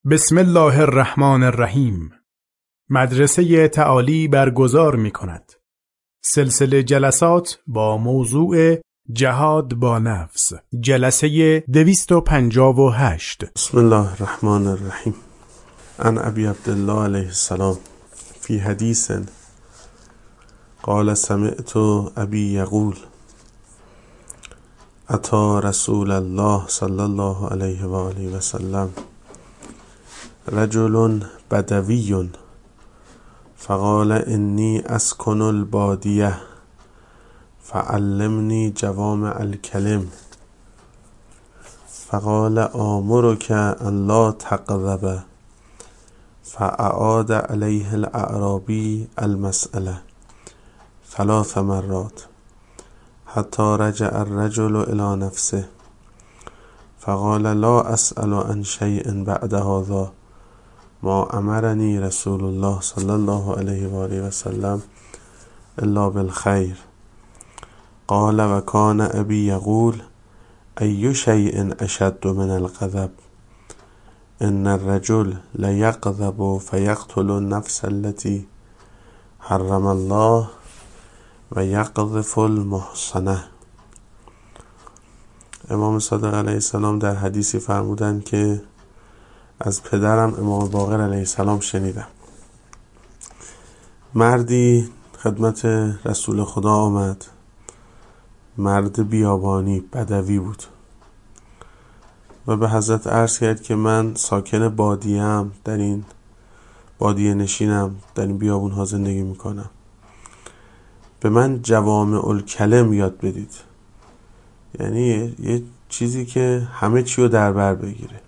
بسم الله الرحمن الرحیم. مدرسه تعالی برگزار می کند سلسله جلسات با موضوع جهاد با نفس، جلسه 258. بسم الله الرحمن الرحیم. عن ابی عبدالله علیه السلام فی حدیث قال سمعت ابی یقول اتى رسول الله صلی الله علیه و آله و سلم رجل بدوی فقال انی اسکن البادیه فعلمنی جوامع الکلم فقال آمرک ان لا تغضب فاعاد علیه الاعرابی المسأله 3 مرات حتی رجع الرجل الى نفسه فقال لا اسأل عن شیء بعد هذا ما امرنی رسول الله صلی الله علیه و آله و سلم الا بالخیر. قال و کان ابی یقول ای شیء اشد من الغضب ان الرجل لیغضب فیقتل النفس التي حرم الله و یقذف المحصنه. امام صادق علیه السلام در حدیثی فرمودند که از پدرم امام باقر علیه السلام شنیدم. مردی خدمت رسول خدا آمد، مرد بیابانی بدوی بود و به حضرت عرض کرد که من ساکن بادیه‌ام، در این بادیه نشینم، در این بیابون ها زندگی میکنم، به من جوامع الکلم یاد بدید، یعنی یه چیزی که همه چی رو در بر بگیره.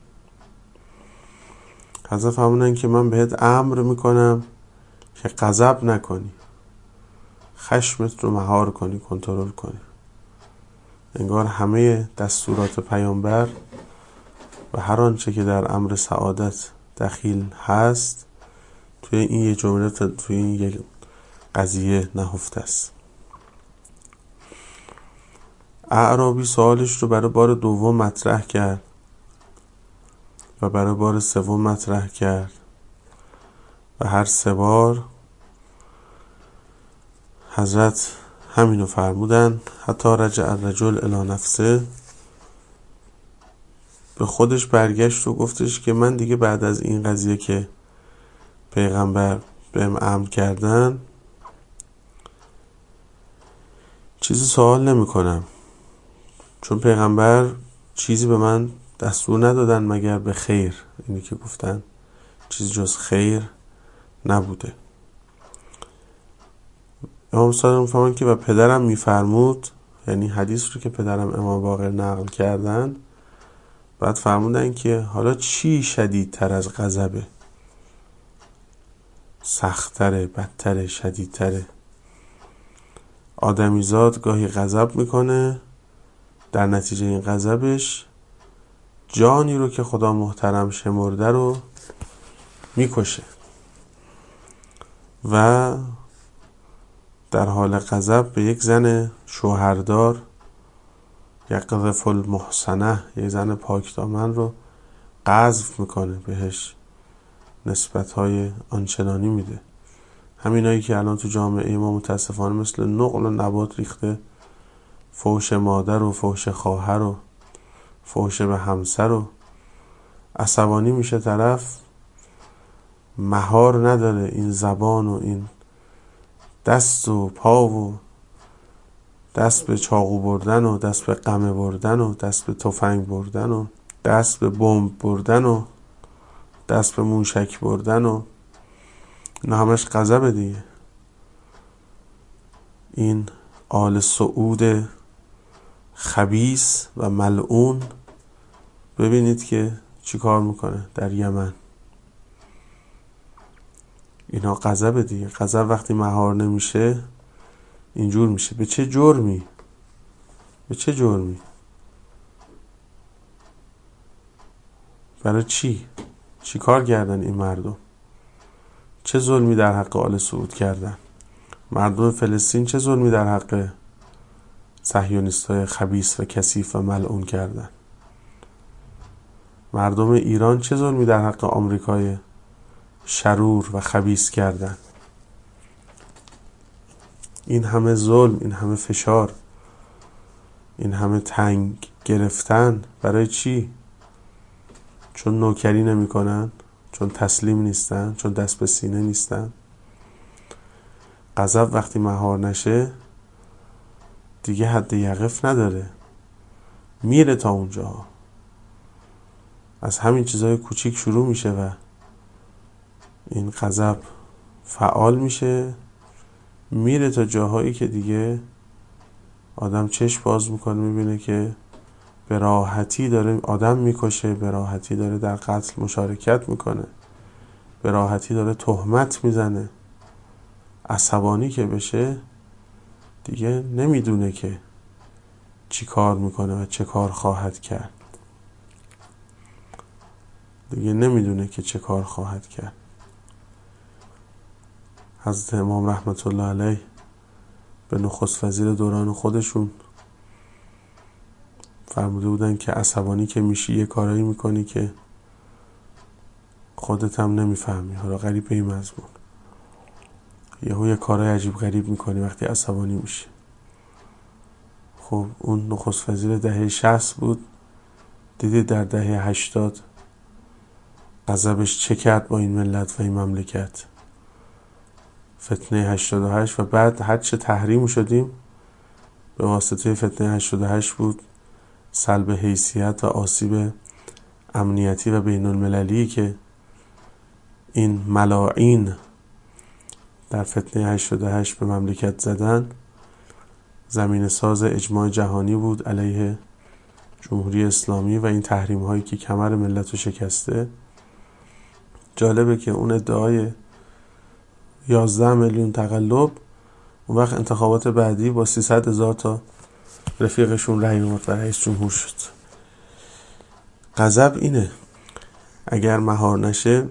حضرت فرمودن که من بهت امر میکنم که غضب نکنی، خشمت رو مهار کنی، کنترل کنی. انگار همه دستورات پیامبر و هر آنچه که در امر سعادت دخیل هست توی این یه جمله، توی این یه قضیه نهفته است. اعرابی سوالش رو برای بار دوم مطرح کرد و برای بار سوم مطرح کرد و هر 3 بار حضرت همینو فرمودن. حتی رجع الرجل الی نفسه، به خودش برگشت و گفتش که من دیگه بعد از این قضیه که پیغمبر بهم امر کردن چیزی سوال نمی کنم، چون پیغمبر چیزی به من دستور ندادن مگر به خیر. اینی که گفتن چیزی جز خیر نبوده. امام صادق میفهمن که و پدرم میفرمود، یعنی حدیث رو که پدرم امام باقر نقل کردن، بعد فرمودن که حالا چی شدیدتر از غضبه؟ سخت‌تره، بدتره، شدیدتره. آدمیزاد گاهی غضب میکنه، در نتیجه این غضبش جانی رو که خدا محترم شمرده رو میکشه و در حال غضب به یک زن شوهردار، یقذف المحصنه، یک زن پاکدامن رو قذف میکنه، بهش نسبت‌های آنچنانی میده. همینایی که الان تو جامعه ما متاسفانه مثل نقل و نبات ریخته، فحش مادر و فحش خواهر و فحش به همسر و عصبانی میشه طرف، مهار نداره این زبان و این دست و پا و دست به چاقو بردن و دست به قمه بردن و دست به تفنگ بردن و دست به بمب بردن و دست به موشک بردن و اینا همش غضب دیگه. این آل سعود خبیث و ملعون ببینید که چی کار میکنه در یمن. اینا غضب دیگه. غضب وقتی مهار نمیشه اینجور میشه. به چه جرمی؟ به چه جرمی؟ برای چی؟ چی کار کردن این مردم؟ چه ظلمی در حق آل سعود کردن؟ مردم فلسطین چه ظلمی در حق صهیونیست‌های خبیث و کثیف و ملعون کردن؟ مردم ایران چه ظلمی در حق آمریکای شرور و خبیث کردن؟ این همه ظلم، این همه فشار، این همه تنگ گرفتن برای چی؟ چون نوکری نمی کنن؟ چون تسلیم نیستن؟ چون دست به سینه نیستن؟ غضب وقتی مهار نشه دیگه حد یقف نداره، میره تا اونجا. از همین چیزای کوچیک شروع میشه و این غضب فعال میشه، میره تا جاهایی که دیگه آدم چشم باز میکنه میبینه که به راحتی داره آدم میکشه، به راحتی داره در قتل مشارکت میکنه، به راحتی داره تهمت میزنه. عصبانی که بشه دیگه نمیدونه که چی کار میکنه و چه کار خواهد کرد. دیگه نمیدونه که چه کار خواهد کرد. حضرت امام رحمت الله علیه به نخست وزیر دوران خودشون فرموده بودن که عصبانی که میشی یه کارایی میکنی که خودت هم نمیفهمی، حالا غریب به این مضمون، یه کارای عجیب غریب میکنی وقتی عصبانی میشی. خب اون نخست وزیر دهه 60 بود، دیدید در دهه 80 غضبش چه کرد با این ملت و این مملکت؟ فتنه 88 و بعد هر چه تحریم شدیم به واسطه فتنه 88 بود. سلب حیثیت و آسیب امنیتی و بین المللی که این ملاعین در فتنه 88 به مملکت زدن زمین ساز اجماع جهانی بود علیه جمهوری اسلامی و این تحریم هایی که کمر ملت رو شکسته. جالبه که اون ادعای 11 میلیون تقلب اون وقت انتخابات بعدی با 300,000 تا رفیقشون رأی آورد و رئیس جمهور شد. غضب اینه، اگر مهار نشه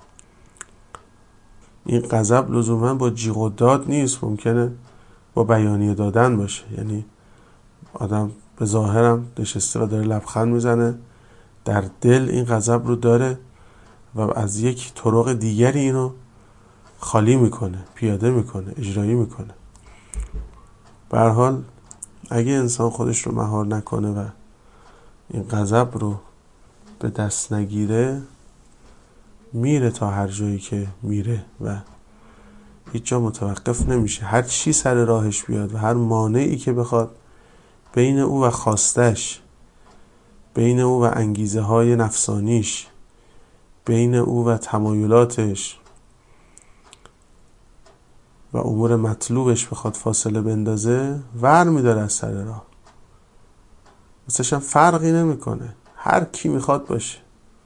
این غضب لزوما با جیغ و داد نیست، ممکنه با بیانیه دادن باشه. یعنی آدم به ظاهرم نشسته و داره لبخند میزنه، در دل این غضب رو داره و از یک طرق دیگری اینو خالی میکنه، پیاده میکنه، اجرایی میکنه. به هر حال اگه انسان خودش رو مهار نکنه و این غضب رو به دست نگیره میره تا هر جایی که میره و هیچ جا متوقف نمیشه. هر چی سر راهش بیاد و هر مانعی که بخواد بین او و خواستش، بین او و انگیزه های نفسانیش، بین او و تمایلاتش و امور مطلوبش بخواد فاصله بندازه ور میداره از سر راه. مثلا فرقی نمیکنه، هر کی میخواد باشه،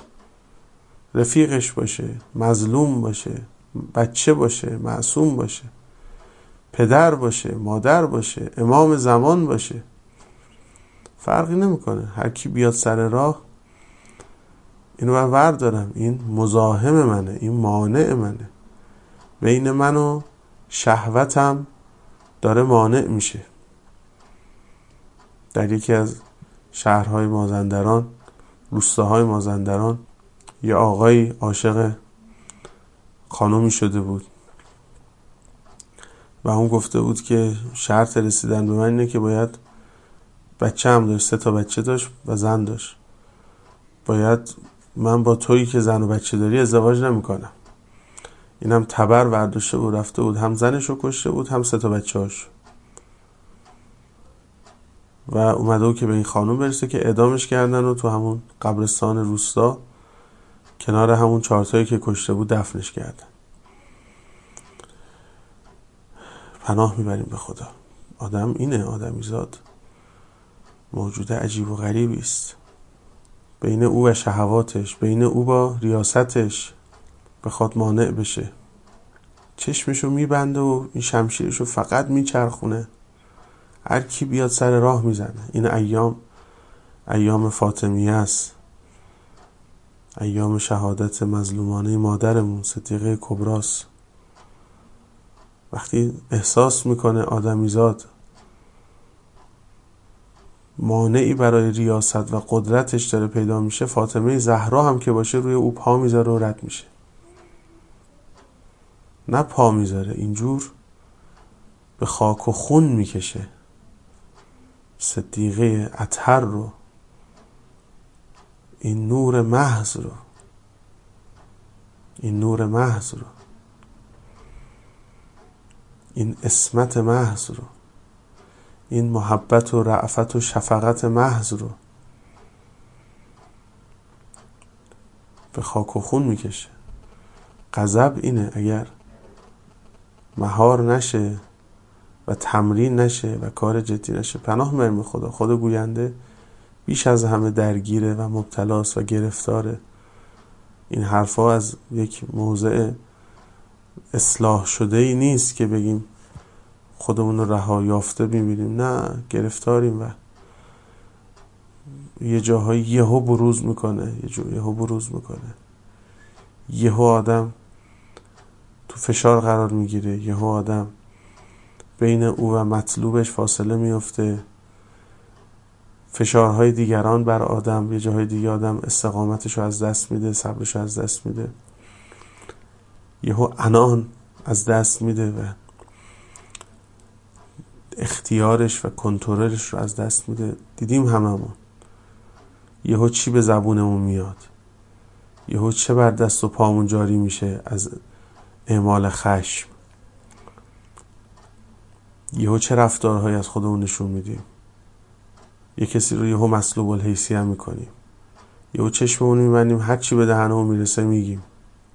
رفیقش باشه، مظلوم باشه، بچه باشه، معصوم باشه، پدر باشه، مادر باشه، امام زمان باشه، فرقی نمیکنه. هر کی بیاد سر راه اینو من ور دارم، این مزاحم منه، این مانع منه، بین من و شهوتم داره مانع میشه. در یکی از شهرهای مازندران، روستاهای مازندران، یه آقای عاشق خانومی شده بود و اون گفته بود که شرط رسیدن به من اینه که باید بچه هم داشت، 3 تا بچه داشت و زن داشت، باید من با تویی که زن و بچه داری ازدواج نمی کنم. اینم تبر برداشته بود رفته بود، هم زنش رو کشته بود هم 3 تا بچه هاش و اومده بود که به این خانوم برسه که اعدامش کردن و تو همون قبرستان روستا کنار همون 4 تایی که کشته بود دفنش کردن. پناه میبریم به خدا. آدم اینه، آدمیزاد موجود عجیب و غریبی است. بین او و شهواتش، بین او با ریاستش بخواد مانع بشه، چشمشو میبنده و این شمشیرشو فقط میچرخونه، هر کی بیاد سر راه میزنه. این ایام فاطمیه است، ایام شهادت مظلومانه مادرمون صدیقه کبراست. وقتی احساس میکنه آدمیزاد مانعی برای ریاست و قدرتش داره پیدا میشه، فاطمه زهرا هم که باشه روی او پا میذاره و رد میشه. نه پا میذاره، اینجور به خاک و خون میکشه. صدیقه اطهر رو، این نور محض رو، این عصمت محض رو، این محبت و رأفت و شفقت محض رو به خاک و خون میکشه. غضب اینه، اگر مهار نشه و تمرین نشه و کار جدی نشه. پناه میبریم به خدا. خدا گوینده بیش از همه درگیره و مبتلاست و گرفتاره. این حرفا از یک موضع اصلاح شده ای نیست که بگیم خودمون رو رها یافته میبینیم. نه، گرفتاریم و یه جاهایی یهو بروز میکنه، یهو آدم تو فشار قرار میگیره، یهو آدم بین او و مطلوبش فاصله میفته، فشارهای دیگران بر آدم، یه جاهای دیگه آدم استقامتش رو از دست میده، صبرش رو از دست میده، یهو عنان از دست میده و اختیارش و کنترلش رو از دست میده. دیدیم هممون یهو چی به زبونمون میاد، یهو چه بر دست و پامون جاری میشه از اعمال خشم، یهو چه رفتارهایی از خودمون نشون میدیم. یه کسی رو یهو مسلوب الحیثیه میکنیم، یهو چشممون میبندیم هر چی به دهنمون میرسه میگیم.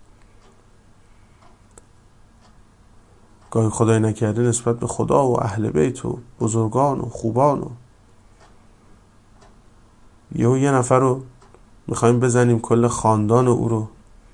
گاهی خدای نکرده نسبت به خدا و اهل بیت و بزرگان و خوبان و یه نفر رو میخوایم بزنیم، کل خاندان او رو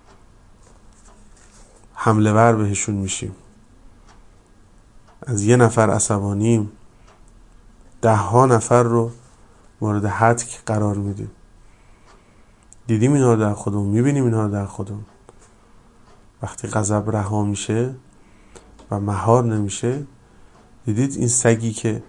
حمله ور بهشون میشیم. از یه نفر عصبانیم، 10 نفر رو مورد حدک قرار میدیم. دیدیم اینها رو در خودمون، میبینیم اینها رو در خودمون. وقتی غضب رها میشه و مهار نمیشه، دیدید این سگی که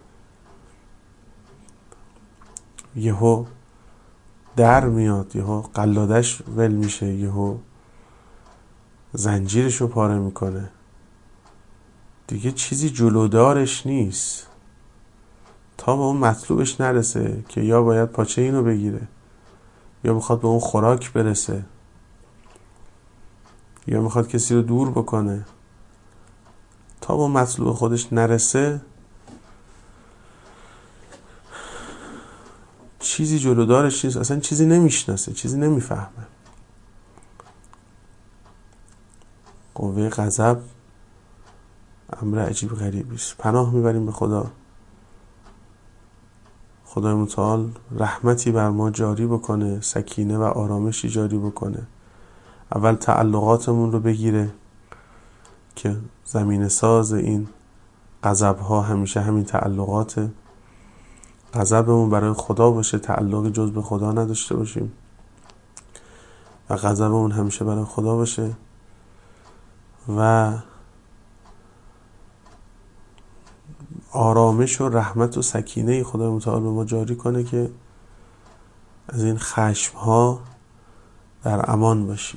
یهو در میاد، یهو قلادش ول میشه، یهو زنجیرش رو پاره میکنه، دیگه چیزی جلودارش نیست تا به اون مطلوبش نرسه که یا باید پاچه اینو بگیره، یا میخواد به اون خوراک برسه، یا میخواد کسی رو دور بکنه. تا به اون مطلوب خودش نرسه چیزی جلودارش نیست، اصلا چیزی نمیشناسه، چیزی نمیفهمه. قوه غضب امر عجیب غریبی است. پناه میبریم به خدا. خدای متعال رحمتی بر ما جاری بکنه، سکینه و آرامشی جاری بکنه. اول تعلقاتمون رو بگیره که زمین ساز این غضب ها همیشه همین تعلقاته. غضبمون برای خدا باشه، تعلقی جز به خدا نداشته باشیم و غضبمون همیشه برای خدا باشه و آرامش و رحمت و سکینه خدای متعال به ما جاری کنه که از این خشم ها در امان باشیم.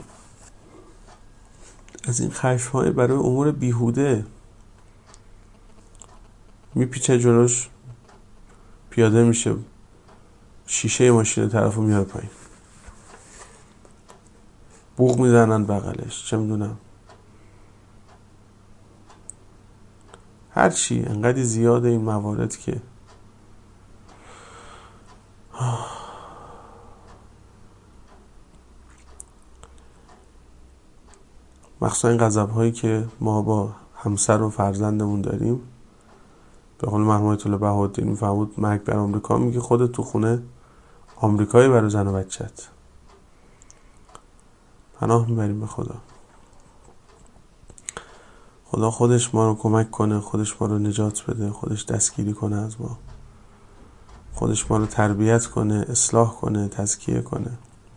از این خشم های برای امور بیهوده، میپیچه جلوش، پیاده میشه، شیشه ماشین طرفو میاره پایین، بوق میزنن بغلش، چه میدونم هرچی. انقدر زیاده این موارد که مخصوصا این غضب هایی که ما با همسر و فرزندمون داریم. به قول مرحوم آیت الله بهاءالدین میفرمود مرگ بر آمریکا، میگه خودت تو خونه آمریکایی برای زن و بچت. پناه میبریم به خدا. خدا خودش ما رو کمک کنه، خودش ما رو نجات بده، خودش دستگیری کنه از ما، خودش ما رو تربیت کنه، اصلاح کنه، تزکیه کنه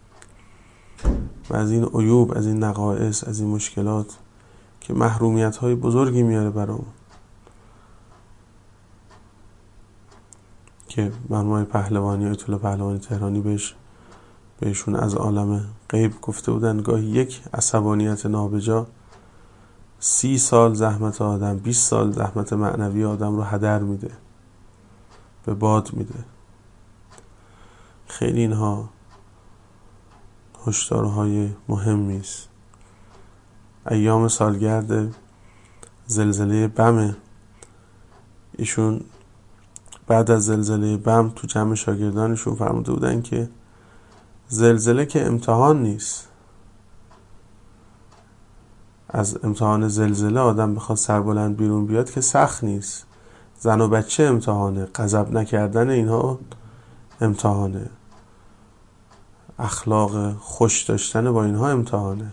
و از این عیوب، از این نقائص، از این مشکلات که محرومیت های بزرگی میاره برام، که مرحوم پهلوانی آیت الله پهلوانی تهرانی بهشون از عالم غیب گفته بودن گاهی یک عصبانیت نابجا 30 سال زحمت آدم، 20 سال زحمت معنوی آدم رو هدر میده، به باد میده. خیلی اینها هشدارهای مهمی است. ایام سالگرد زلزله بم، ایشون بعد از زلزله بم تو جمع شاگردانشون فرموده بودن که زلزله که امتحان نیست. از امتحان زلزله آدم بخواد سربلند بیرون بیاد که سخت نیست. زن و بچه امتحانه، غضب نکردن اینها امتحانه، اخلاق خوش داشتن با اینها امتحانه.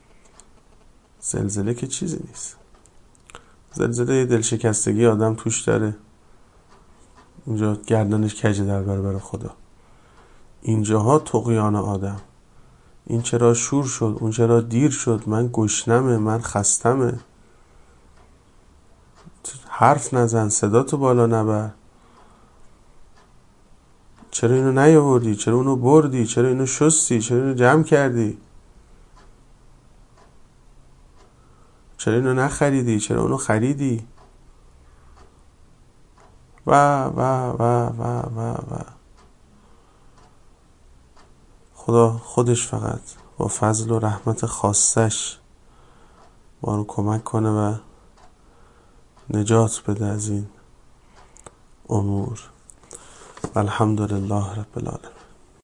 زلزله که چیزی نیست. زلزله دلشکستگی آدم توش داره، اونجا گردنش کجه در برابر خدا. اینجاها طغیان آدم، این چرا شور شد، اون چرا دیر شد، من گشنمه، من خستمه. حرف نزن، صداتو بالا نبر، چرا اینو نیاوردی، چرا اونو بردی، چرا اینو شستی، چرا اینو جمع کردی، چرا اینو نخریدی، چرا اونو خریدی، و و و و و و خدا خودش فقط با فضل و رحمت خاصش ما رو کمک کنه و نجات بده از این امور. الحمدلله رب العالمین.